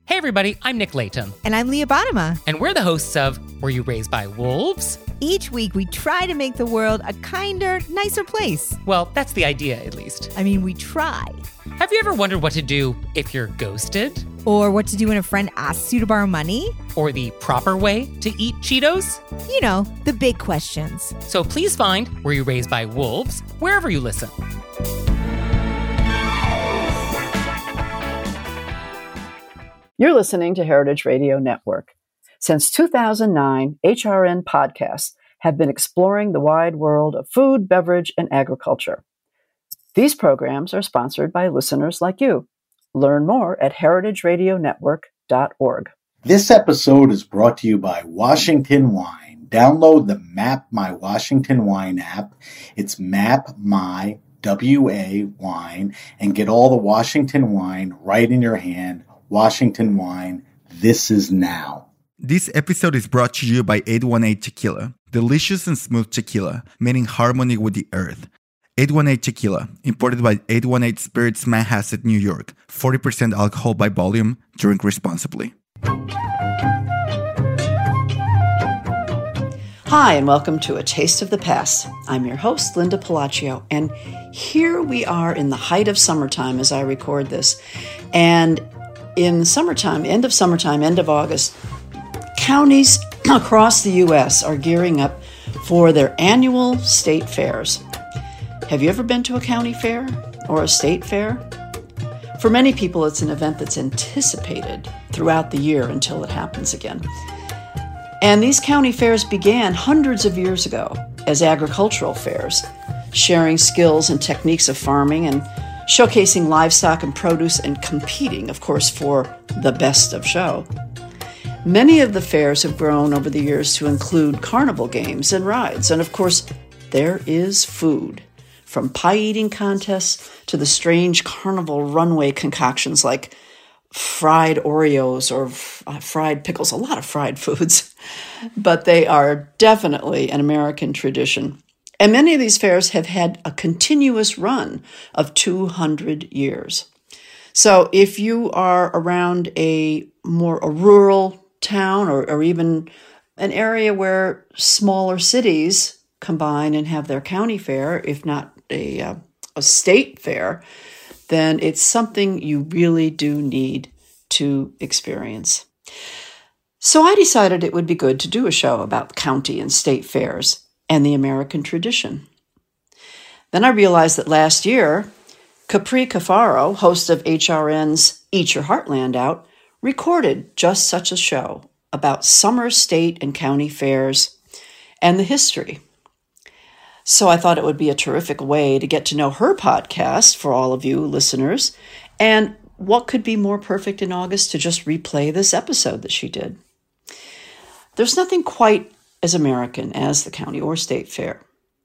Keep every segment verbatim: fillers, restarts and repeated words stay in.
Hey everybody, I'm Nick Layton. And I'm Leah Bottima. And we're the hosts of Were You Raised by Wolves? Each week we try to make the world a kinder, nicer place. Well, that's the idea, at least. I mean, we try. Have you ever wondered what to do if you're ghosted? Or what to do when a friend asks you to borrow money? Or the proper way to eat Cheetos? You know, the big questions. So please find Were You Raised by Wolves wherever you listen. You're listening to Heritage Radio Network. Since two thousand nine, H R N podcasts have been exploring the wide world of food, beverage, and agriculture. These programs are sponsored by listeners like you. Learn more at heritage radio network dot org. This episode is brought to you by Washington Wine. Download the Map My Washington Wine app. It's Map My W A Wine, and get all the Washington wine right in your hand. Washington Wine, this is now. This episode is brought to you by eight one eight Tequila, delicious and smooth tequila made in harmony with the earth. eight one eight Tequila, imported by eight one eight Spirits Manhasset, New York. forty percent alcohol by volume. Drink responsibly. Hi, and welcome to A Taste of the Past. I'm your host, Linda Palacio, and here we are in the height of summertime as I record this. And in summertime, end of summertime, end of August, counties across the U S are gearing up for their annual state fairs. Have you ever been to a county fair or a state fair? For many people, it's an event that's anticipated throughout the year until it happens again. And these county fairs began hundreds of years ago as agricultural fairs, sharing skills and techniques of farming and showcasing livestock and produce and competing, of course, for the best of show. Many of the fairs have grown over the years to include carnival games and rides. And of course, there is food, from pie-eating contests to the strange carnival runway concoctions like fried Oreos or f- fried pickles, a lot of fried foods. But they are definitely an American tradition. And many of these fairs have had a continuous run of two hundred years. So if you are around a more a rural town or, or even an area where smaller cities combine and have their county fair, if not a, uh, a state fair, then it's something you really do need to experience. So I decided it would be good to do a show about county and state fairs and the American tradition. Then I realized that last year, Capri Cafaro, host of H R N's Eat Your Heartland Out, recorded just such a show about summer state and county fairs and the history. So I thought it would be a terrific way to get to know her podcast for all of you listeners. And what could be more perfect in August to just replay this episode that she did? There's nothing quite as American as the county or state fair.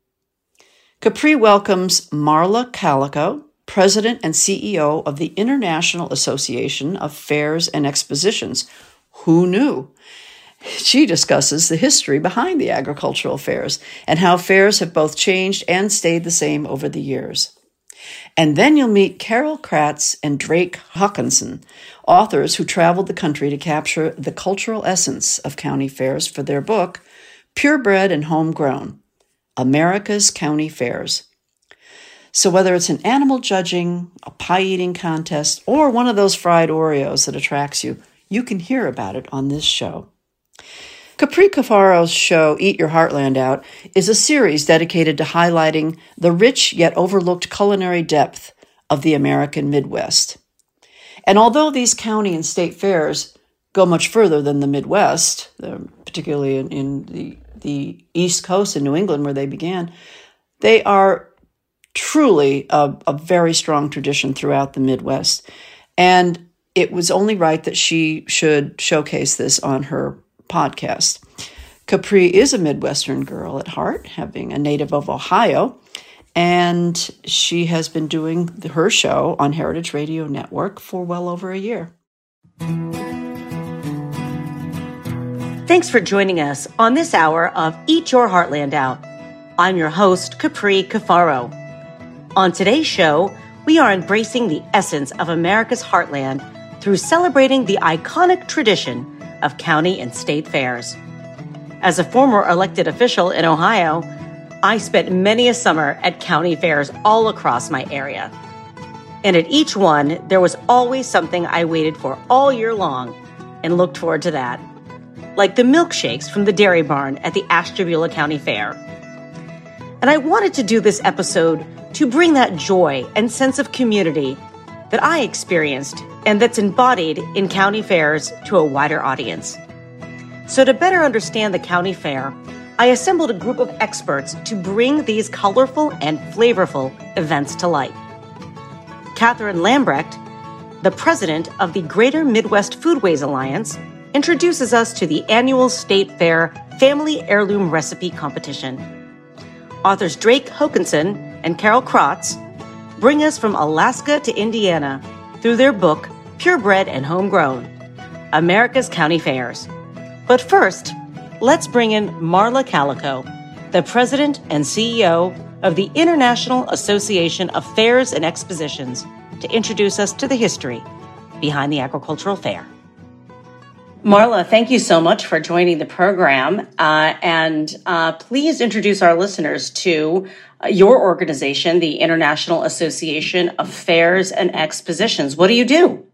Capri welcomes Marla Calico, President and C E O of the International Association of Fairs and Expositions. Who knew? She discusses the history behind the agricultural fairs and how fairs have both changed and stayed the same over the years. And then you'll meet Carol Kratz and Drake Hawkinson, authors who traveled the country to capture the cultural essence of county fairs for their book, Purebred and Homegrown, America's County Fairs. So whether it's an animal judging, a pie-eating contest, or one of those fried Oreos that attracts you, you can hear about it on this show. Capri Cafaro's show, Eat Your Heartland Out, is a series dedicated to highlighting the rich yet overlooked culinary depth of the American Midwest. And although these county and state fairs go much further than the Midwest, particularly in, in the, the East Coast in New England where they began, they are truly a, a very strong tradition throughout the Midwest. And it was only right that she should showcase this on her podcast. Capri is a Midwestern girl at heart, having a native of Ohio, and she has been doing her show on Heritage Radio Network for well over a year. Thanks for joining us on this hour of Eat Your Heartland Out. I'm your host, Capri Cafaro. On today's show, we are embracing the essence of America's heartland through celebrating the iconic tradition of county and state fairs. As a former elected official in Ohio, I spent many a summer at county fairs all across my area. And at each one, there was always something I waited for all year long and looked forward to that, like the milkshakes from the Dairy Barn at the Ashtabula County Fair. And I wanted to do this episode to bring that joy and sense of community that I experienced and that's embodied in county fairs to a wider audience. So to better understand the county fair, I assembled a group of experts to bring these colorful and flavorful events to life. Catherine Lambrecht, the president of the Greater Midwest Foodways Alliance, introduces us to the annual State Fair Family Heirloom Recipe Competition. Authors Drake Hokanson and Carol Krotz bring us from Alaska to Indiana through their book, Purebred and Homegrown, America's County Fairs. But first, let's bring in Marla Calico, the president and C E O of the International Association of Fairs and Expositions, to introduce us to the history behind the agricultural fair. Marla, thank you so much for joining the program. Uh, and uh, please introduce our listeners to uh, your organization, the International Association of Fairs and Expositions. What do you do?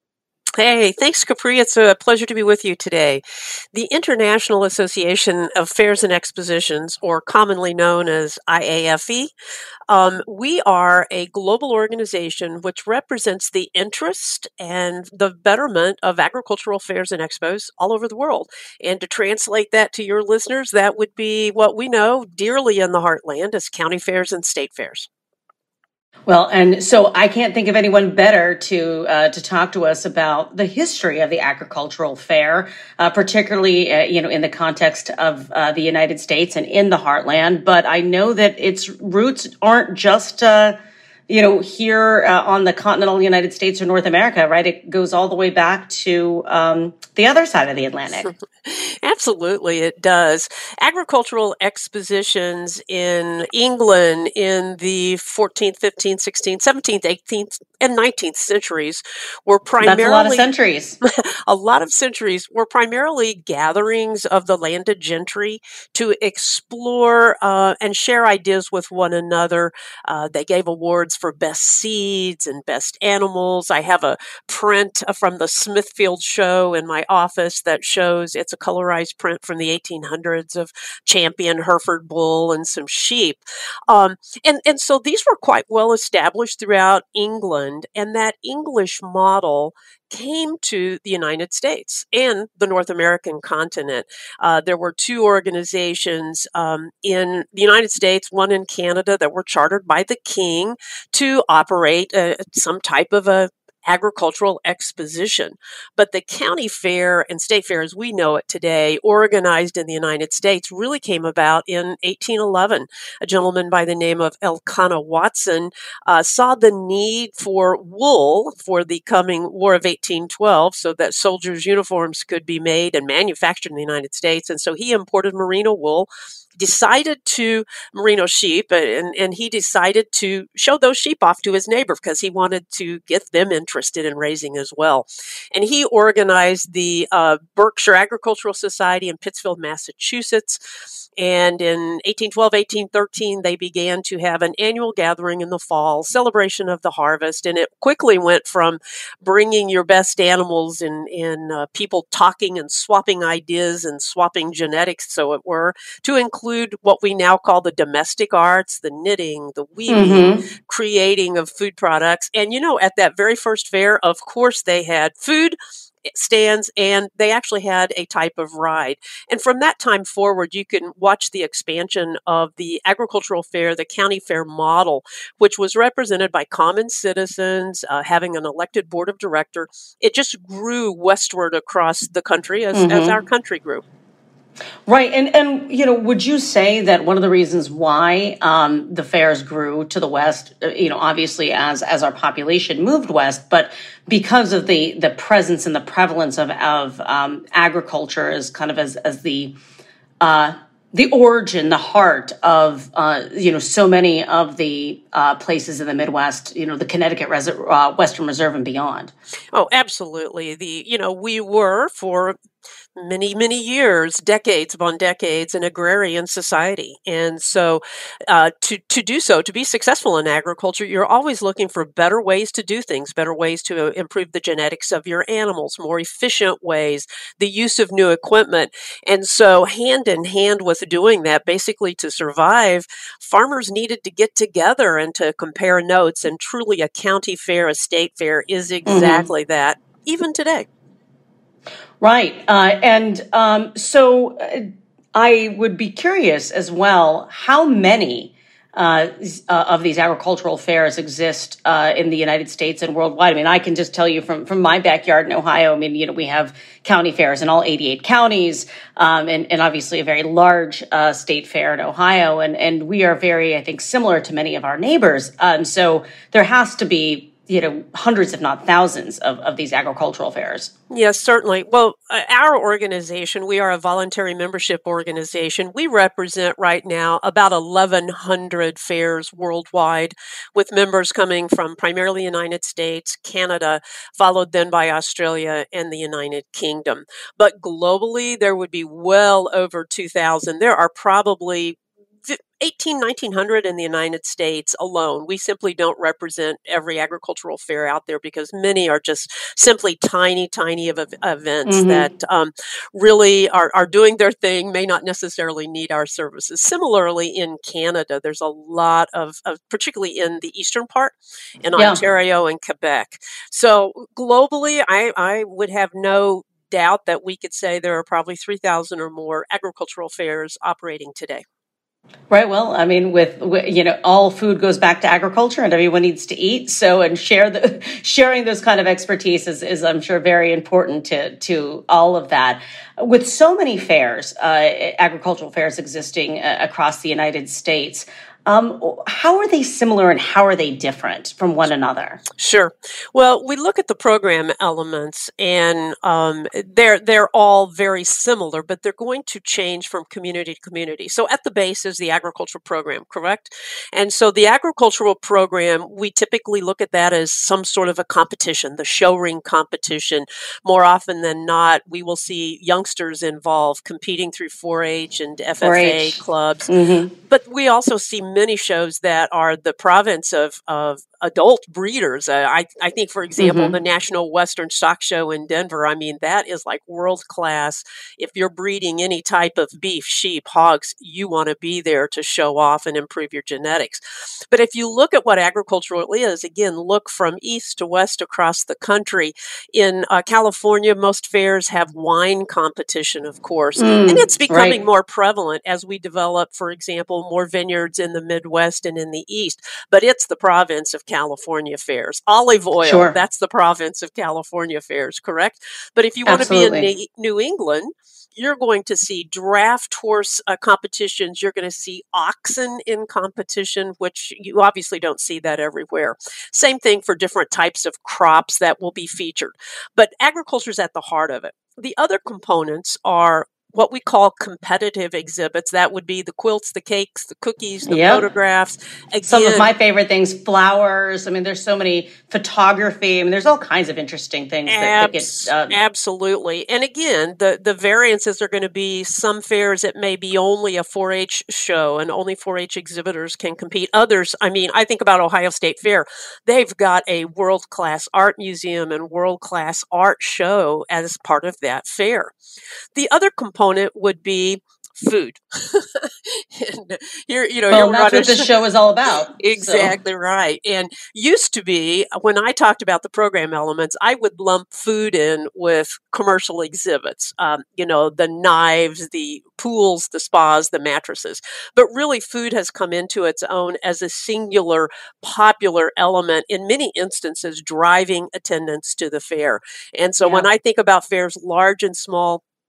Hey, thanks, Capri. It's a pleasure to be with you today. The International Association of Fairs and Expositions, or commonly known as I A F E, um, we are a global organization which represents the interest and the betterment of agricultural fairs and expos all over the world. And to translate that to your listeners, that would be what we know dearly in the heartland as county fairs and state fairs. Well, and so I can't think of anyone better to uh, to talk to us about the history of the agricultural fair, uh, particularly uh, you know in the context of uh, the United States and in the heartland. But I know that its roots aren't just uh, you know here uh, on the continental United States or North America, right? It goes all the way back to um, the other side of the Atlantic. Absolutely, it does. Agricultural expositions in England in the fourteenth, fifteenth, sixteenth, seventeenth, eighteenth, and nineteenth centuries were primarily— That's a lot of centuries. a lot of centuries were primarily gatherings of the landed gentry to explore uh, and share ideas with one another. Uh, they gave awards for best seeds and best animals. I have a print from the Smithfield Show in my office that shows it's a colorized print from the eighteen hundreds of Champion Hereford bull and some sheep. Um, and, and so these were quite well established throughout England, and that English model came to the United States and the North American continent. Uh, there were two organizations um, in the United States, one in Canada, that were chartered by the king to operate uh, some type of a agricultural exposition. But the county fair and state fair as we know it today, organized in the United States, really came about in eighteen eleven. A gentleman by the name of Elkanah Watson uh, saw the need for wool for the coming War of eighteen twelve so that soldiers' uniforms could be made and manufactured in the United States. And so he imported merino wool, decided to merino sheep, and, and he decided to show those sheep off to his neighbor because he wanted to get them interested in raising as well. And he organized the uh, Berkshire Agricultural Society in Pittsfield, Massachusetts. And in eighteen twelve, eighteen thirteen, they began to have an annual gathering in the fall, celebration of the harvest. And it quickly went from bringing your best animals and, and uh, people talking and swapping ideas and swapping genetics, so it were, to include what we now call the domestic arts, the knitting, the weaving, mm-hmm. creating of food products. And, you know, at that very first fair, of course, they had food stands, and they actually had a type of ride. And from that time forward, you can watch the expansion of the agricultural fair, the county fair model, which was represented by common citizens, uh, having an elected board of directors. It just grew westward across the country as, mm-hmm. as our country grew. Right. And, and, you know, would you say that one of the reasons why um, the fairs grew to the west, you know, obviously as as our population moved west, but because of the the presence and the prevalence of, of um, agriculture as kind of as, as the uh, the origin, the heart of, uh, you know, so many of the uh, places in the Midwest, you know, the Connecticut Res- uh, Western Reserve and beyond. Oh, absolutely. The, you know, we were for many, many years, decades upon decades, an agrarian society. And so uh, to, to do so, to be successful in agriculture, you're always looking for better ways to do things, better ways to improve the genetics of your animals, more efficient ways, the use of new equipment. And so hand in hand with doing that, basically to survive, farmers needed to get together and to compare notes. And truly a county fair, a state fair is exactly mm-hmm. that, even today. Right. Uh, and um, so uh, I would be curious as well, how many uh, uh, of these agricultural fairs exist uh, in the United States and worldwide? I mean, I can just tell you from, from my backyard in Ohio, I mean, you know, we have county fairs in all eighty-eight counties um, and, and obviously a very large uh, state fair in Ohio. And, and we are very, I think, similar to many of our neighbors. Um, so there has to be, you know, hundreds, if not thousands of, of these agricultural fairs. Yes, certainly. Well, uh, our organization, we are a voluntary membership organization. We represent right now about eleven hundred fairs worldwide, with members coming from primarily the United States, Canada, followed then by Australia and the United Kingdom. But globally, there would be well over two thousand. There are probably eighteen, nineteen hundred in the United States alone. We simply don't represent every agricultural fair out there because many are just simply tiny, tiny of events mm-hmm. that um, really are, are doing their thing, may not necessarily need our services. Similarly, in Canada, there's a lot of, of particularly in the eastern part, in yeah. Ontario and Quebec. So globally, I, I would have no doubt that we could say there are probably three thousand or more agricultural fairs operating today. Right. Well, I mean, with, with, you know, all food goes back to agriculture and everyone needs to eat. So, and share the, sharing those kind of expertise is, is, I'm sure, very important to, to all of that. With so many fairs, uh, agricultural fairs existing uh, across the United States, Um, how are they similar and how are they different from one another? Sure. Well, we look at the program elements and um, they're they're all very similar, but they're going to change from community to community. So at the base is the agricultural program, correct? And so the agricultural program, we typically look at that as some sort of a competition, the show ring competition. More often than not, we will see youngsters involved competing through four H and F F A four H clubs. Mm-hmm. But we also see many shows that are the province of, of adult breeders. Uh, I, I think, for example, mm-hmm. the National Western Stock Show in Denver, I mean, that is like world class. If you're breeding any type of beef, sheep, hogs, you want to be there to show off and improve your genetics. But if you look at what agricultural is, again, look from east to west across the country. In uh, California, most fairs have wine competition, of course, mm, and it's becoming right. more prevalent as we develop, for example, more vineyards in the Midwest and in the East, but it's the province of California fairs. Olive oil, sure. that's the province of California fairs, correct? But if you want Absolutely. to be in New England, you're going to see draft horse uh, competitions. You're going to see oxen in competition, which you obviously don't see that everywhere. Same thing for different types of crops that will be featured. But agriculture is at the heart of it. The other components are what we call competitive exhibits. That would be the quilts, the cakes, the cookies, the yep. photographs. Again, some of my favorite things, flowers. I mean, there's so many photography. I mean, there's all kinds of interesting things. That, abs- that get, uh, absolutely. And again, the, the variances are going to be some fairs, it may be only a four H show and only four H exhibitors can compete. Others, I mean, I think about Ohio State Fair. They've got a world-class art museum and world-class art show as part of that fair. The other component would be food. and here, you know, well, that's what this show is all about. Exactly so. Right. And used to be, when I talked about the program elements, I would lump food in with commercial exhibits. Um, you know, the knives, the pools, the spas, the mattresses. But really, food has come into its own as a singular, popular element, in many instances, driving attendance to the fair. And so yeah. when I think about fairs, large and small,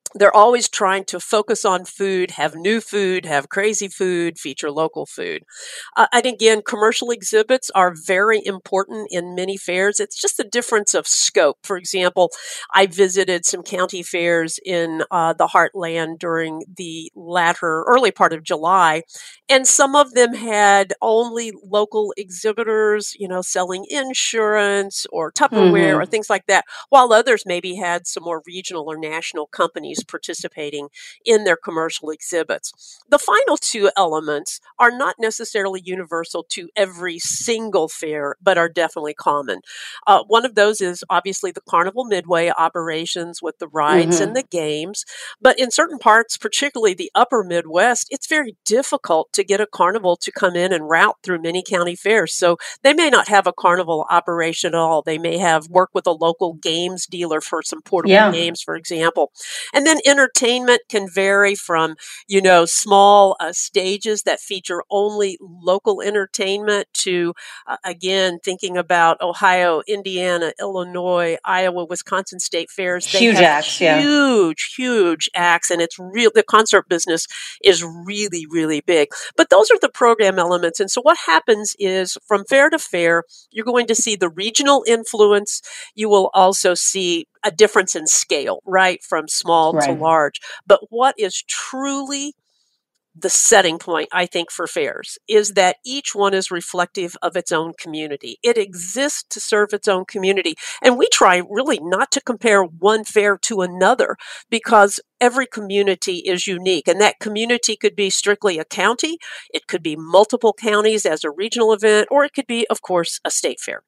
They're always trying to focus on food, have new food, have crazy food, feature local food. Uh, and again, commercial exhibits are very important in many fairs. It's just a difference of scope. For example, I visited some county fairs in uh, the Heartland during the latter, early part of July, and some of them had only local exhibitors, you know, selling insurance or Tupperware Mm-hmm. or things like that, while others maybe had some more regional or national companies participating in their commercial exhibits. The final two elements are not necessarily universal to every single fair, but are definitely common. Uh, one of those is obviously the Carnival Midway operations with the rides Mm-hmm. and the games. But in certain parts, particularly the upper Midwest, it's very difficult to get a carnival to come in and route through many county fairs. So they may not have a carnival operation at all. They may have work with a local games dealer for some portable Yeah. games, for example. And then entertainment can vary from, you know, small uh, stages that feature only local entertainment to, uh, again, thinking about Ohio, Indiana, Illinois, Iowa, Wisconsin state fairs. They Huge have acts, yeah. huge, huge acts, and it's real. The concert business is really, really big. But those are the program elements. And so what happens is from fair to fair, you're going to see the regional influence. You will also see a difference in scale, right, from small to Right. large. But what is truly the setting point, I think, for fairs is that each one is reflective of its own community. It exists to serve its own community. And we try really not to compare one fair to another because every community is unique. And that community could be strictly a county, it could be multiple counties as a regional event, or it could be, of course, a state fair.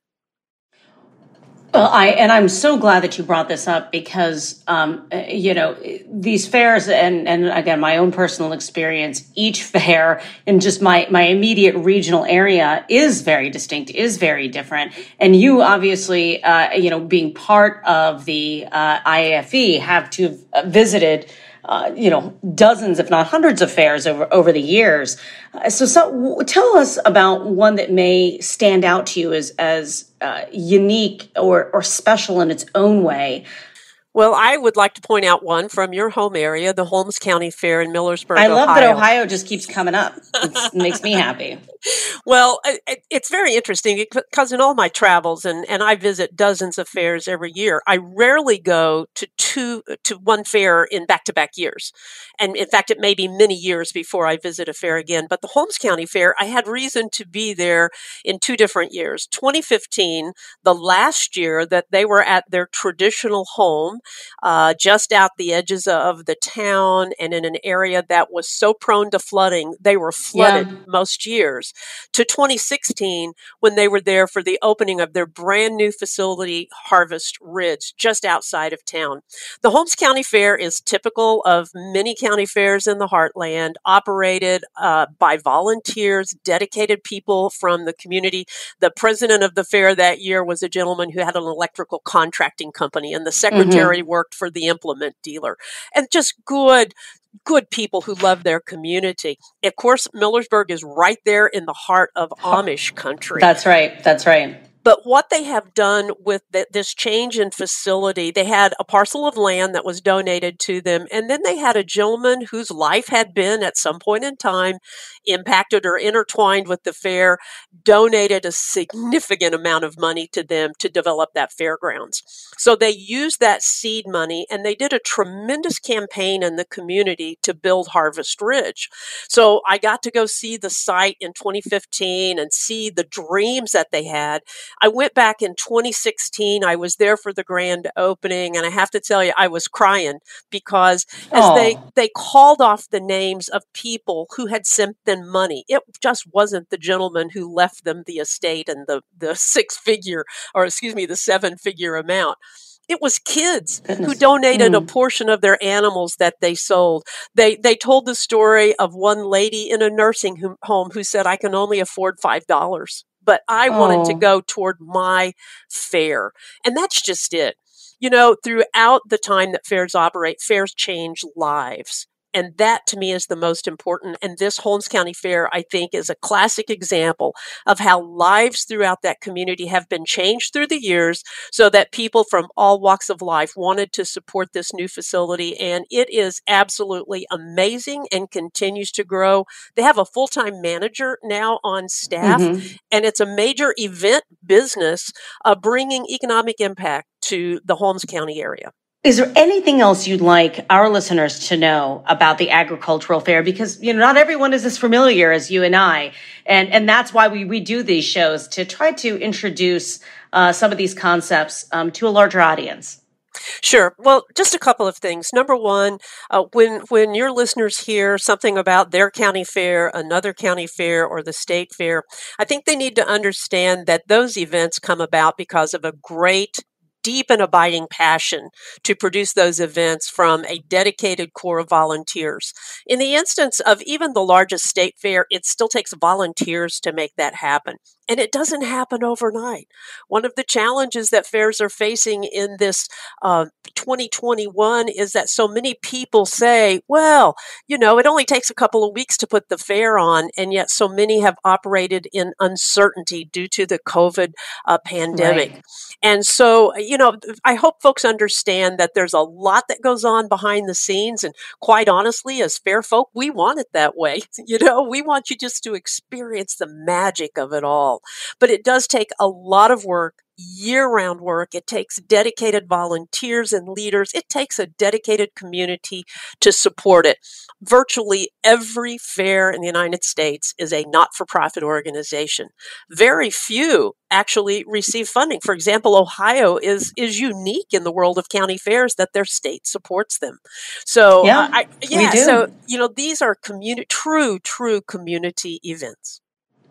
Well, I and I'm so glad that you brought this up because, um, you know, these fairs and, and again, my own personal experience, each fair in just my, my immediate regional area is very distinct, is very different. And you obviously, uh, you know, being part of the uh, I A F E have to have visited Uh, you know, dozens, if not hundreds of fairs over, over the years. Uh, so, so w- tell us about one that may stand out to you as, as uh, unique or, or special in its own way. Well, I would like to point out one from your home area, the Holmes County Fair in Millersburg, I love Ohio. that Ohio just keeps coming up. It makes me happy. Well, it, it's very interesting because in all my travels, and, and I visit dozens of fairs every year, I rarely go to two to one fair in back-to-back years. And in fact, it may be many years before I visit a fair again. But the Holmes County Fair, I had reason to be there in two different years. twenty fifteen, the last year that they were at their traditional home, uh, just out the edges of the town and in an area that was so prone to flooding, they were flooded Yeah. most years, to twenty sixteen when they were there for the opening of their brand new facility, Harvest Ridge, just outside of town. The Holmes County Fair is typical of many county fairs in the Heartland, operated uh, by volunteers, dedicated people from the community. The president of the fair that year was a gentleman who had an electrical contracting company, and the secretary Mm-hmm. worked for the implement dealer. And just good, good people who love their community. Of course, Millersburg is right there in the heart of Amish country. That's right. That's right. But what they have done with the, this change in facility, they had a parcel of land that was donated to them, and then they had a gentleman whose life had been at some point in time impacted or intertwined with the fair, donated a significant amount of money to them to develop that fairgrounds. So they used that seed money, and they did a tremendous campaign in the community to build Harvest Ridge. So I got to go see the site in twenty fifteen and see the dreams that they had. I went back in twenty sixteen. I was there for the grand opening, and I have to tell you, I was crying because as Oh. they, they called off the names of people who had sent them money. It just wasn't the gentleman who left them the estate and the, the six-figure, or excuse me, the seven-figure amount. It was kids Goodness. who donated a Mm. portion of their animals that they sold. They they told the story of one lady in a nursing home who said, "I can only afford five dollars. But I wanted to Oh. go toward my fair." And that's just it. You know, throughout the time that fairs operate, fairs change lives. And that to me is the most important. And this Holmes County Fair, I think, is a classic example of how lives throughout that community have been changed through the years so that people from all walks of life wanted to support this new facility. And it is absolutely amazing and continues to grow. They have a full-time manager now on staff, mm-hmm. and it's a major event business uh, bringing economic impact to the Holmes County area. Is there anything else you'd like our listeners to know about the agricultural fair? Because, you know, not everyone is as familiar as you and I. And, and that's why we, we do these shows, to try to introduce uh, some of these concepts um, to a larger audience. Sure. Well, just a couple of things. Number one, uh, when when your listeners hear something about their county fair, another county fair, or the state fair, I think they need to understand that those events come about because of a great, deep and abiding passion to produce those events from a dedicated core of volunteers. In the instance of even the largest state fair, it still takes volunteers to make that happen. And it doesn't happen overnight. One of the challenges that fairs are facing in this uh, twenty twenty-one is that so many people say, well, you know, it only takes a couple of weeks to put the fair on, and yet so many have operated in uncertainty due to the COVID uh, pandemic. Right. And so, you know, I hope folks understand that there's a lot that goes on behind the scenes. And quite honestly, as fair folk, we want it that way. You know, we want you just to experience the magic of it all. But it does take a lot of work, year-round work. It takes dedicated volunteers and leaders. It takes a dedicated community to support it. Virtually every fair in the United States is a not-for-profit organization. Very few actually receive funding. For example, Ohio is is unique in the world of county fairs that their state supports them. So, yeah, uh, I, yeah we do. So you know, these are community, true, true community events.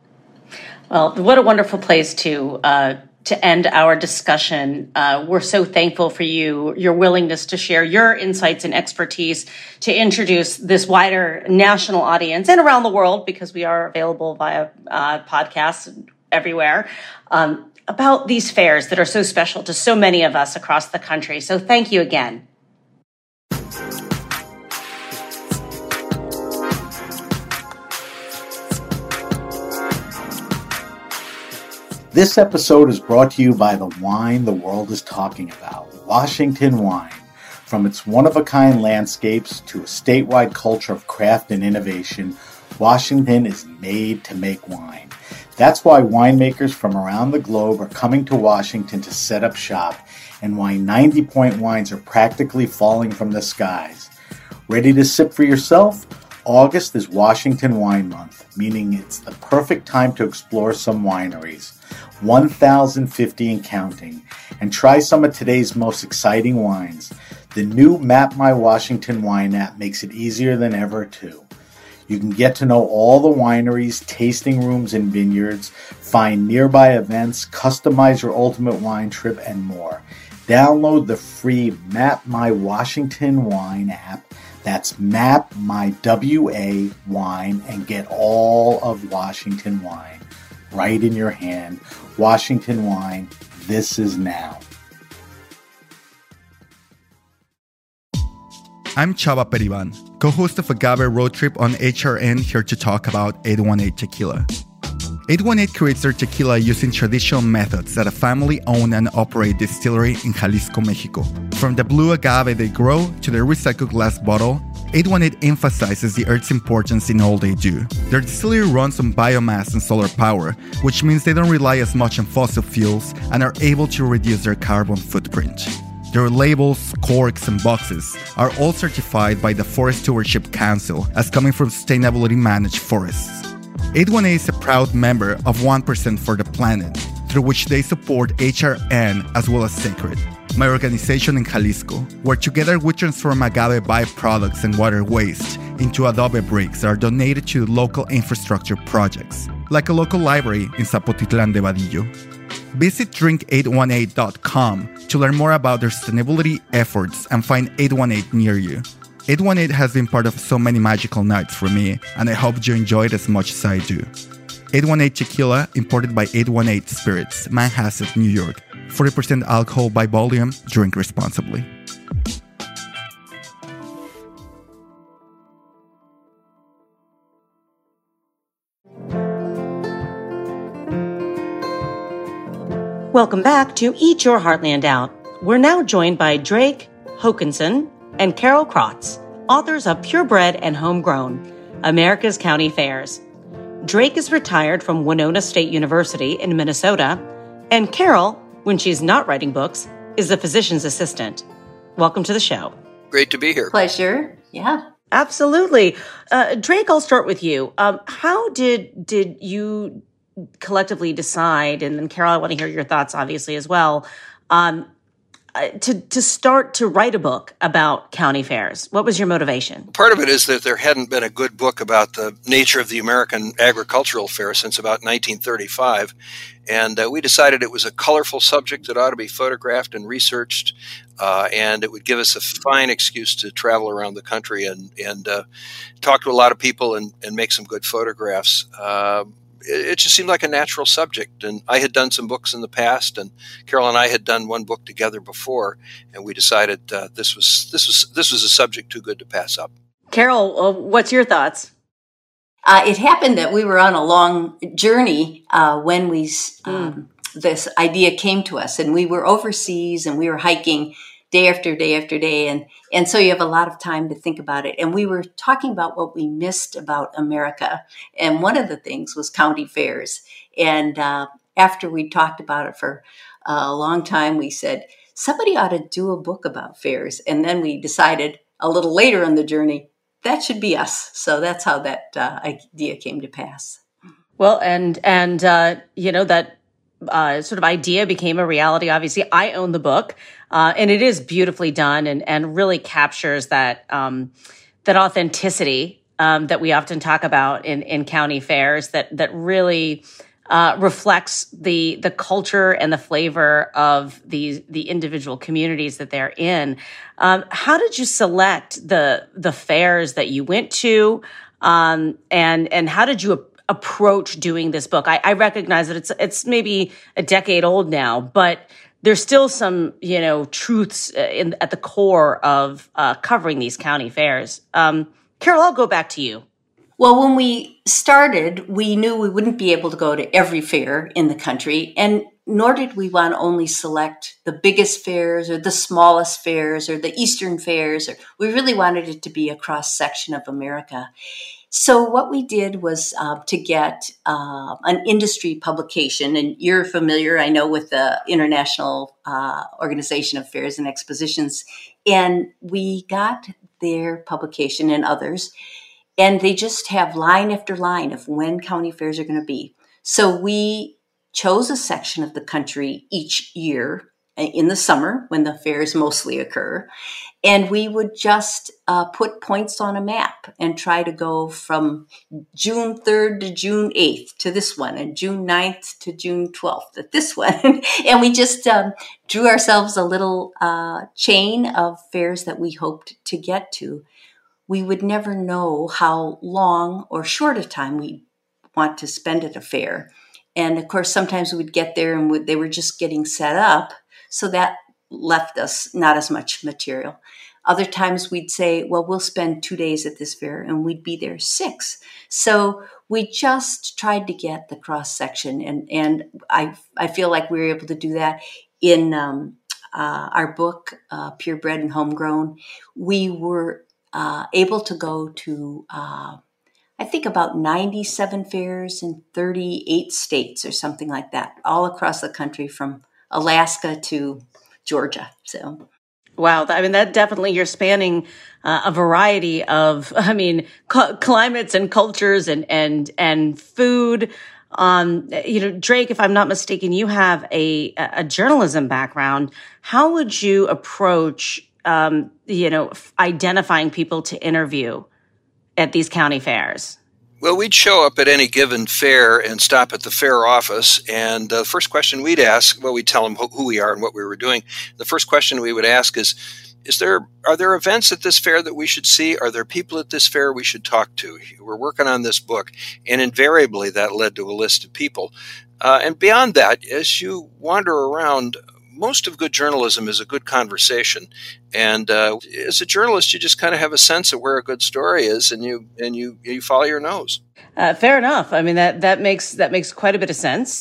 Well, what a wonderful place to uh, to end our discussion. Uh, we're so thankful for you, your willingness to share your insights and expertise to introduce this wider national audience and around the world, because we are available via uh, podcasts everywhere, um, about these fairs that are so special to so many of us across the country. So thank you again. This episode is brought to you by the wine the world is talking about, Washington Wine. From its one-of-a-kind landscapes to a statewide culture of craft and innovation, Washington is made to make wine. That's why winemakers from around the globe are coming to Washington to set up shop, and why ninety Point Wines are practically falling from the skies. Ready to sip for yourself? August is Washington Wine Month, meaning it's the perfect time to explore some wineries, one thousand fifty and counting, and try some of today's most exciting wines. The new Map My Washington Wine app makes it easier than ever, too. You can get to know all the wineries, tasting rooms, and vineyards, find nearby events, customize your ultimate wine trip, and more. Download the free Map My Washington Wine app. That's Map My W A Wine, and get all of Washington wine right in your hand. Washington Wine, this is now. I'm Chava Periban, co-host of Agave Road Trip on H R N, here to talk about eight one eight Tequila. eight one eight creates their tequila using traditional methods at a family-owned and operated distillery in Jalisco, Mexico. From the blue agave they grow to their recycled glass bottle, eight one eight emphasizes the earth's importance in all they do. Their distillery runs on biomass and solar power, which means they don't rely as much on fossil fuels and are able to reduce their carbon footprint. Their labels, corks, and boxes are all certified by the Forest Stewardship Council as coming from sustainability managed forests. eight one eight is a proud member of one percent for the Planet, through which they support H R N as well as Sacred, my organization in Jalisco, where together we transform agave byproducts and water waste into adobe bricks that are donated to local infrastructure projects, like a local library in Zapotitlan de Vadillo. Visit drink eight one eight dot com to learn more about their sustainability efforts and find eight one eight near you. eight one eight has been part of so many magical nights for me, and I hope you enjoy it as much as I do. eight one eight Tequila, imported by eight one eight Spirits, Manhasset, New York. forty percent alcohol by volume. Drink responsibly. Welcome back to Eat Your Heartland Out. We're now joined by Drake Hokanson and Carol Krotz, authors of Purebred and Homegrown, America's County Fairs. Drake is retired from Winona State University in Minnesota, and Carol, when she's not writing books, is a physician's assistant. Welcome to the show. Great to be here. Pleasure. Yeah. Absolutely. Uh, Drake, I'll start with you. Um, how did did you collectively decide, and then Carol, I want to hear your thoughts obviously as well, um, uh, to, to start to write a book about county fairs? What was your motivation? Part of it is that there hadn't been a good book about the nature of the American agricultural fair since about nineteen thirty-five. And uh, we decided it was a colorful subject that ought to be photographed and researched, uh, and it would give us a fine excuse to travel around the country and, and uh, talk to a lot of people and, and make some good photographs. Uh, it, it just seemed like a natural subject. And I had done some books in the past, and Carol and I had done one book together before, and we decided uh, this was this was this was a subject too good to pass up. Carol, uh, what's your thoughts? Uh, it happened that we were on a long journey uh, when we um, mm. this idea came to us, and we were overseas and we were hiking day after day after day, and and so you have a lot of time to think about it. And we were talking about what we missed about America, and one of the things was county fairs. And uh, after we talked about it for a long time, we said somebody ought to do a book about fairs. And then we decided a little later in the journey, that should be us. So that's how that uh, idea came to pass. Well, and, and uh, you know, that uh, sort of idea became a reality. Obviously, I own the book, uh, and it is beautifully done and, and really captures that um, that authenticity um, that we often talk about in, in county fairs, that that really uh, reflects the the culture and the flavor of the the individual communities that they're in. Um, how did you select the the fairs that you went to, um, and and how did you ap- approach doing this book? I, I recognize that it's it's maybe a decade old now, but there's still some you know truths in at the core of uh, covering these county fairs. Um, Carol, I'll go back to you. Well, when we started, we knew we wouldn't be able to go to every fair in the country, and nor did we want to only select the biggest fairs or the smallest fairs or the Eastern fairs. Or, we really wanted it to be a cross-section of America. So what we did was uh, to get uh, an industry publication, and you're familiar, I know, with the International uh, Organization of Fairs and Expositions, and we got their publication and others. And they just have line after line of when county fairs are going to be. So we chose a section of the country each year in the summer when the fairs mostly occur. And we would just uh, put points on a map and try to go from June third to June eighth to this one, and June ninth to June twelfth at this one. And we just um, drew ourselves a little uh, chain of fairs that we hoped to get to. We would never know how long or short a time we want to spend at a fair. And of course, sometimes we would get there and we, they were just getting set up. So that left us not as much material. Other times we'd say, well, we'll spend two days at this fair and we'd be there six. So we just tried to get the cross section. And, and I, I feel like we were able to do that in um, uh, our book, uh, Purebred and Homegrown. We were Uh, able to go to, uh, I think, about ninety-seven fairs in thirty-eight states or something like that, all across the country from Alaska to Georgia. So, wow, I mean, that definitely, you're spanning uh, a variety of, I mean, cu- climates and cultures and and and food. Um, you know, Drake, if I'm not mistaken, you have a a journalism background. How would you approach Um, you know, f- identifying people to interview at these county fairs? Well, we'd show up at any given fair and stop at the fair office. And the first question we'd ask, well, we'd tell them who we are and what we were doing. The first question we would ask is, is there, are there events at this fair that we should see? Are there people at this fair we should talk to? We're working on this book. And invariably that led to a list of people. Uh, and beyond that, as you wander around, most of good journalism is a good conversation. And uh, as a journalist, you just kind of have a sense of where a good story is, and you and you you follow your nose. Uh, fair enough. I mean, that that makes that makes quite a bit of sense.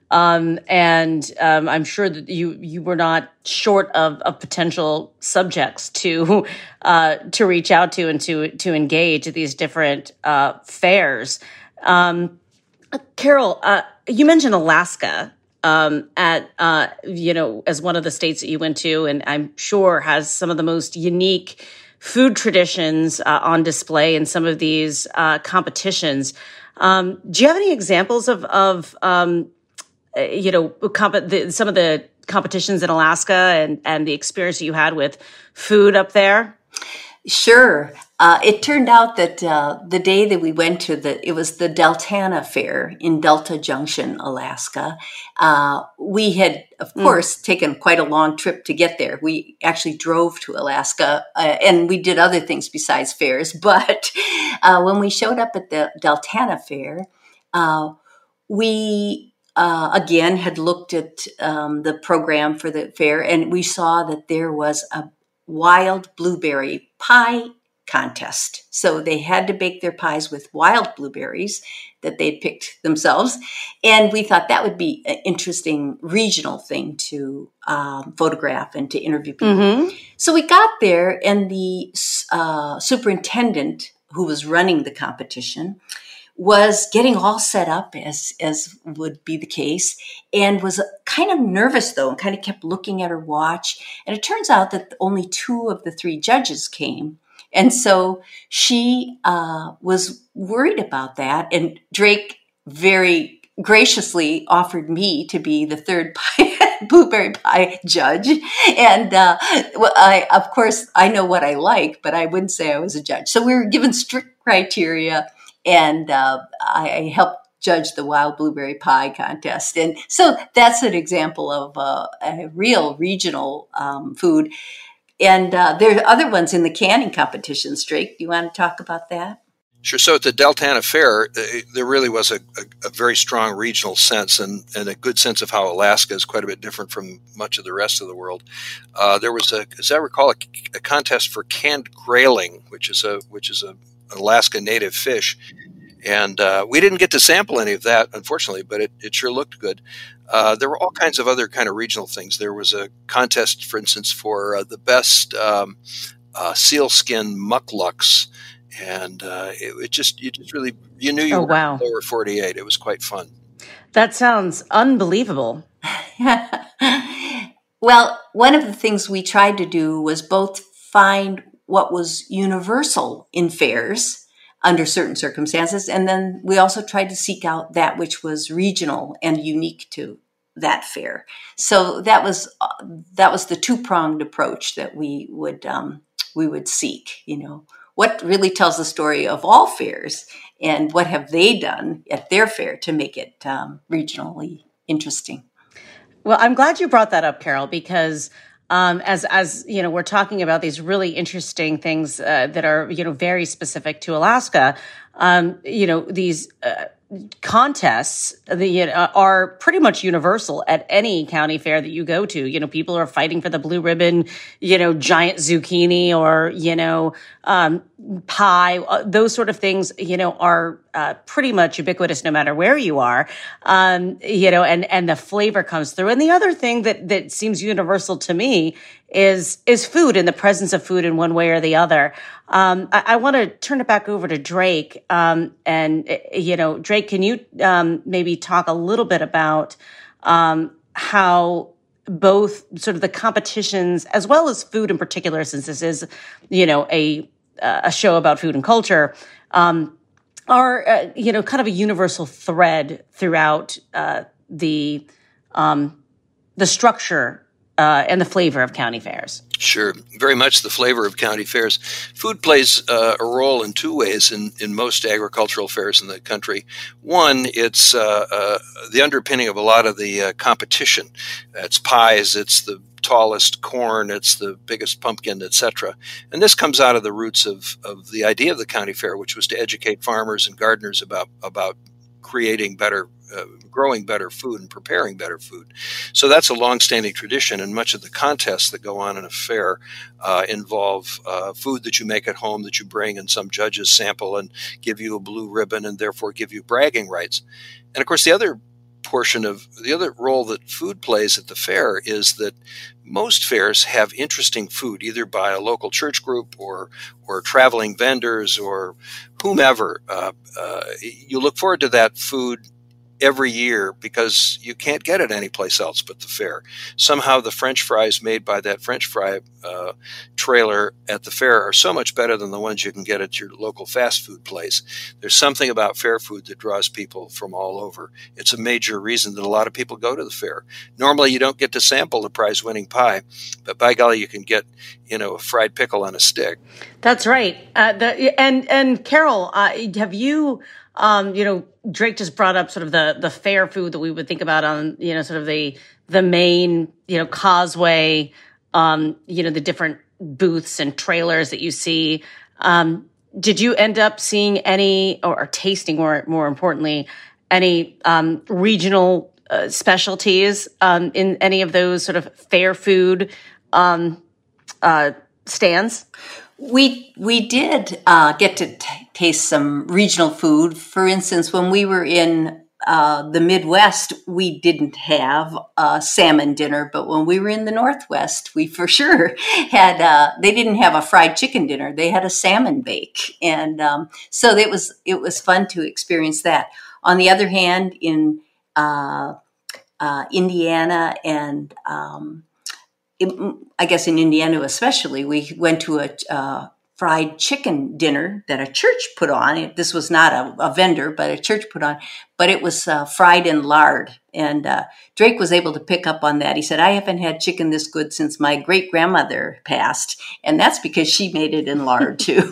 Um, and um, I'm sure that you you were not short of, of potential subjects to uh, to reach out to and to to engage at these different uh, fairs. Um, Carol, uh, you mentioned Alaska um, at uh, you know as one of the states that you went to, and I'm sure has some of the most unique food traditions uh, on display in some of these uh, competitions. Um, do you have any examples of of um, you know, comp- the, some of the competitions in Alaska and, and the experience that you had with food up there? Sure. Uh, it turned out that uh, the day that we went to the, it was the Deltana Fair in Delta Junction, Alaska. Uh, we had, of course, mm. taken quite a long trip to get there. We actually drove to Alaska, uh, and we did other things besides fairs. But uh, when we showed up at the Deltana Fair, uh, we Uh, again, had looked at um, the program for the fair, and we saw that there was a wild blueberry pie contest. So they had to bake their pies with wild blueberries that they'd picked themselves. And we thought that would be an interesting regional thing to um, photograph and to interview people. Mm-hmm. So we got there, and the uh, superintendent who was running the competition was getting all set up as as would be the case, and was kind of nervous though, and kind of kept looking at her watch. And it turns out that only two of the three judges came, and so she uh, was worried about that. And Drake very graciously offered me to be the third pie, blueberry pie judge. And uh, I, of course, I know what I like, but I wouldn't say I was a judge. So we were given strict criteria. And uh, I helped judge the wild blueberry pie contest. And so that's an example of uh, a real regional um, food. And uh, there are other ones in the canning competitions. Drake, do you want to talk about that? Sure. So at the Deltana Fair, uh, there really was a, a, a very strong regional sense and, and a good sense of how Alaska is quite a bit different from much of the rest of the world. Uh, there was, a, as I recall, a, a contest for canned grayling, which is a which is a Alaska native fish. And uh, we didn't get to sample any of that, unfortunately, but it, it sure looked good. Uh, there were all kinds of other kind of regional things. There was a contest, for instance, for uh, the best um, uh, sealskin mucklucks. And uh, it, it just, you just really, you knew you oh, were wow. in the lower forty-eight. It was quite fun. That sounds unbelievable. Well, one of the things we tried to do was both find what was universal in fairs under certain circumstances, and then we also tried to seek out that which was regional and unique to that fair. So that was uh, that was the two-pronged approach that we would um, we would seek. You know, what really tells the story of all fairs, and what have they done at their fair to make it um, regionally interesting. Well, I'm glad you brought that up, Carol, because Um, as, as, you know, we're talking about these really interesting things, uh, that are, you know, very specific to Alaska. Um, you know, these, uh, contests the, uh, are pretty much universal at any county fair that you go to. You know, people are fighting for the blue ribbon, you know, giant zucchini or, you know, um, pie. Uh, those sort of things, you know, are uh, pretty much ubiquitous no matter where you are. Um, you know, and, and the flavor comes through. And the other thing that, that seems universal to me is, is food and the presence of food in one way or the other. Um, I, I want to turn it back over to Drake. Um, and, you know, Drake, can you um, maybe talk a little bit about um, how both sort of the competitions as well as food in particular, since this is, you know, a a show about food and culture, um, are, uh, you know, kind of a universal thread throughout uh, the um, the structure Uh, and the flavor of county fairs? Sure. Very much the flavor of county fairs. Food plays uh, a role in two ways in, in most agricultural fairs in the country. One, it's uh, uh, the underpinning of a lot of the uh, competition. It's pies, it's the tallest corn, it's the biggest pumpkin, et cetera. And this comes out of the roots of, of the idea of the county fair, which was to educate farmers and gardeners about, about creating better Uh, growing better food and preparing better food. So that's a long-standing tradition, and much of the contests that go on in a fair uh, involve uh, food that you make at home that you bring, and some judges sample and give you a blue ribbon and therefore give you bragging rights. And of course, the other portion of the other role that food plays at the fair is that most fairs have interesting food, either by a local church group or or traveling vendors or whomever. Uh, uh, you look forward to that food every year because you can't get it anyplace else but the fair. Somehow the French fries made by that French fry uh, trailer at the fair are so much better than the ones you can get at your local fast food place. There's something about fair food that draws people from all over. It's a major reason that a lot of people go to the fair. Normally you don't get to sample the prize-winning pie, but by golly, you can get, you know, a fried pickle on a stick. That's right. Uh, the, and, and Carol, uh, have you... Um, you know, Drake just brought up sort of the the fair food that we would think about on, you know, sort of the the main, you know, causeway, um, you know, the different booths and trailers that you see. Um, did you end up seeing any, or, or tasting more, more importantly, any um, regional uh, specialties um, in any of those sort of fair food um, uh, stands? We we did uh, get to t- taste some regional food. For instance, when we were in uh, the Midwest, we didn't have a salmon dinner, but when we were in the Northwest, we for sure had. Uh, they didn't have a fried chicken dinner; they had a salmon bake, and um, so it was it was fun to experience that. On the other hand, in uh, uh, Indiana and um, It, I guess in Indiana especially, we went to a uh, fried chicken dinner that a church put on. This was not a, a vendor, but a church put on, but it was uh, fried in lard. And uh, Drake was able to pick up on that. He said, I haven't had chicken this good since my great-grandmother passed. And that's because she made it in lard too.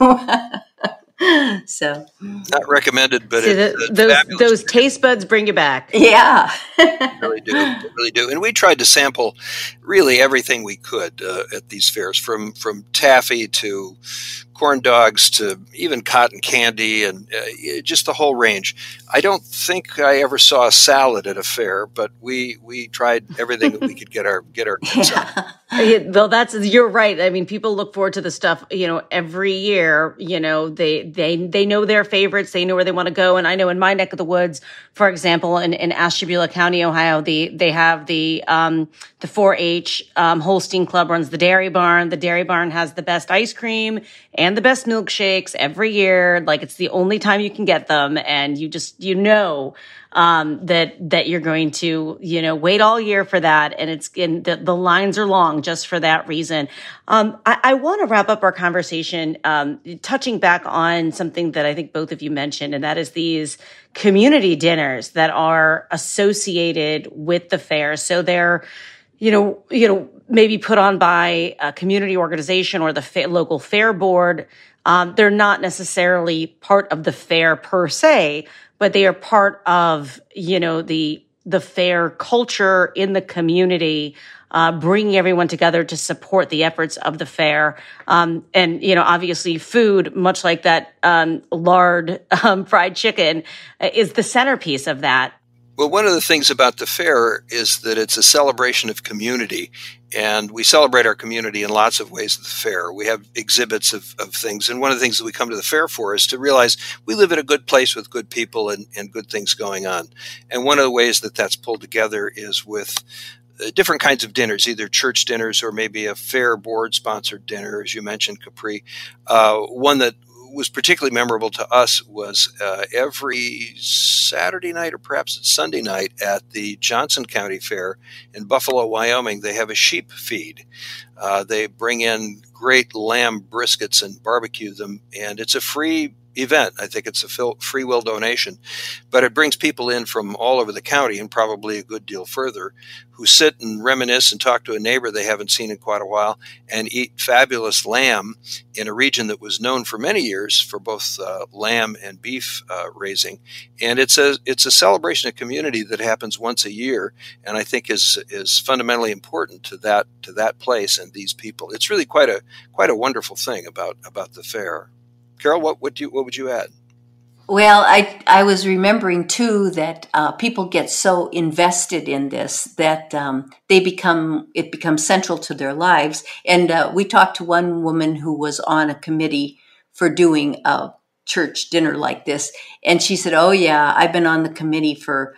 So not recommended, but See, it, the, it's those fabulous. those taste buds bring you back. Yeah. They really do. They really do. And we tried to sample really everything we could uh, at these fairs, from from taffy to corn dogs to even cotton candy, and uh, just the whole range. I don't think I ever saw a salad at a fair, but we we tried everything that we could get our get our kids Yeah. Yeah, well, that's you're right. I mean, people look forward to the stuff, you know, every year. You know, they they they know their favorites. They know where they want to go. And I know in my neck of the woods, for example, in, in Ashtabula County, Ohio, the they have the um, the four H um, Holstein Club runs the Dairy Barn. The Dairy Barn has the best ice cream and the best milkshakes every year. Like, it's the only time you can get them, and you just you know. Um, that, that you're going to, you know, wait all year for that. And it's in the, the lines are long just for that reason. Um, I, I want to wrap up our conversation, um, touching back on something that I think both of you mentioned, and that is these community dinners that are associated with the fair. So they're, you know, you know, maybe put on by a community organization or the fa- local fair board. Um, they're not necessarily part of the fair per se, but they are part of, you know, the the fair culture in the community, uh, bringing everyone together to support the efforts of the fair. Um, and, you know, obviously food, much like that um, lard um, fried chicken, is the centerpiece of that. Well, one of the things about the fair is that it's a celebration of community, and we celebrate our community in lots of ways at the fair. We have exhibits of, of things, and one of the things that we come to the fair for is to realize we live in a good place with good people and, and good things going on. And one of the ways that that's pulled together is with uh, different kinds of dinners, either church dinners or maybe a fair board-sponsored dinner, as you mentioned, Capri. Uh, one that was particularly memorable to us was uh, every Saturday night, or perhaps it's Sunday night, at the Johnson County Fair in Buffalo, Wyoming. They have a sheep feed. Uh, they bring in great lamb briskets and barbecue them, and it's a free event. I think it's a free will donation, but it brings people in from all over the county and probably a good deal further, who sit and reminisce and talk to a neighbor they haven't seen in quite a while and eat fabulous lamb in a region that was known for many years for both uh, lamb and beef uh, raising. And it's a it's a celebration of community that happens once a year, and I think is is fundamentally important to that to that place and these people. It's really quite a quite a wonderful thing about about the fair. Carol, what would you what would you add? Well, I I was remembering too that uh, people get so invested in this that um, they become it becomes central to their lives. And uh, we talked to one woman who was on a committee for doing a church dinner like this, and she said, "Oh yeah, I've been on the committee for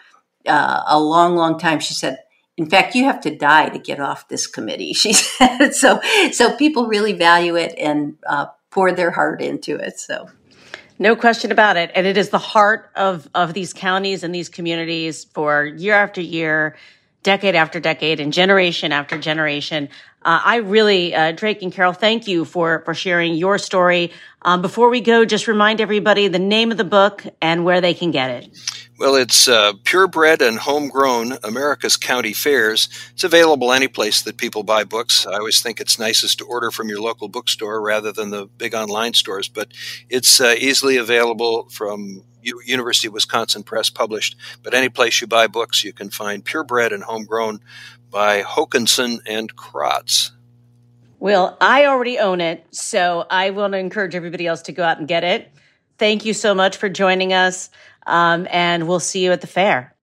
uh, a long, long time. She said, in fact, you have to die to get off this committee, she said. So, so people really value it and uh, pour their heart into it. So, no question about it. And it is the heart of, of these counties and these communities for year after year, decade after decade, and generation after generation. Uh, I really, uh, Drake and Carol, thank you for, for sharing your story. Um, before we go, just remind everybody the name of the book and where they can get it. Well, it's uh, Purebred and Homegrown, America's County Fairs. It's available any place that people buy books. I always think it's nicest to order from your local bookstore rather than the big online stores, but it's uh, easily available from U- University of Wisconsin Press published. But any place you buy books, you can find Purebred and Homegrown by Hokanson and Kratz. Well, I already own it, so I want to encourage everybody else to go out and get it. Thank you so much for joining us. Um, and we'll see you at the fair.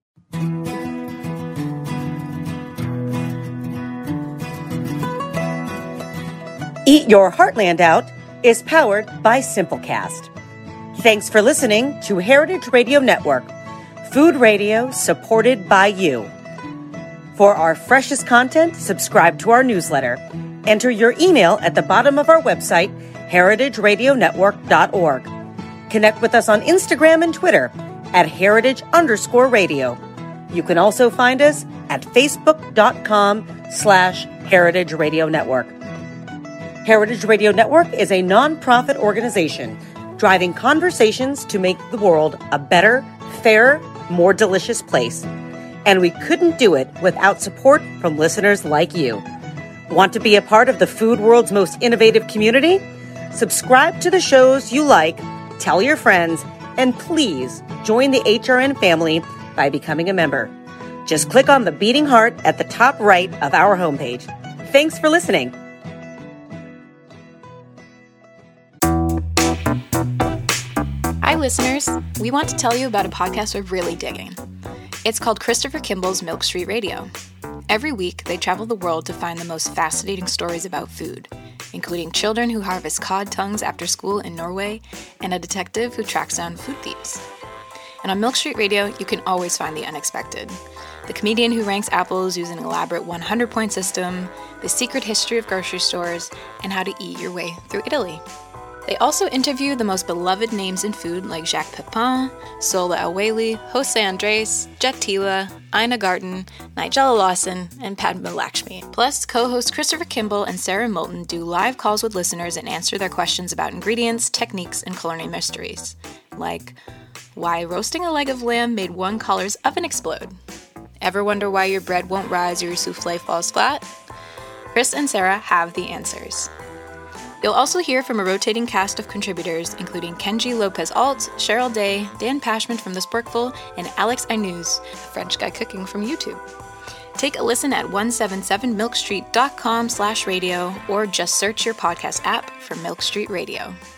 Eat Your Heartland Out is powered by Simplecast. Thanks for listening to Heritage Radio Network, food radio supported by you. For our freshest content, subscribe to our newsletter. Enter your email at the bottom of our website, heritage radio network dot org. Connect with us on Instagram and Twitter at heritage underscore radio. You can also find us at facebook.com slash heritage radio network. Heritage Radio Network is a nonprofit organization driving conversations to make the world a better, fairer, more delicious place. And we couldn't do it without support from listeners like you. Want to be a part of the food world's most innovative community? Subscribe to the shows you like, tell your friends, and please join the H R N family by becoming a member. Just click on the beating heart at the top right of our homepage. Thanks for listening. Hi, listeners. We want to tell you about a podcast we're really digging. It's called Christopher Kimball's Milk Street Radio. Every week, they travel the world to find the most fascinating stories about food, including children who harvest cod tongues after school in Norway and a detective who tracks down food thieves. And on Milk Street Radio, you can always find the unexpected. The comedian who ranks apples using an elaborate one hundred point system, the secret history of grocery stores, and how to eat your way through Italy. They also interview the most beloved names in food like Jacques Pepin, Sola El-Waylly, Jose Andres, Jet Tila, Ina Garten, Nigella Lawson, and Padma Lakshmi. Plus, co-hosts Christopher Kimball and Sarah Moulton do live calls with listeners and answer their questions about ingredients, techniques, and culinary mysteries. Like, why roasting a leg of lamb made one color's oven explode? Ever wonder why your bread won't rise or your souffle falls flat? Chris and Sarah have the answers. You'll also hear from a rotating cast of contributors, including Kenji Lopez-Alt, Cheryl Day, Dan Pashman from The Sporkful, and Alex Ainuz, a French guy cooking from YouTube. Take a listen at one seventy-seven milk street dot com slash radio or just search your podcast app for Milk Street Radio.